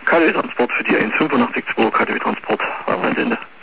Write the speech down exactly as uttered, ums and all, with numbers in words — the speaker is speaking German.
K D W Transport für die eins fünfundachtzig zwei, K D W Transport, Antenne.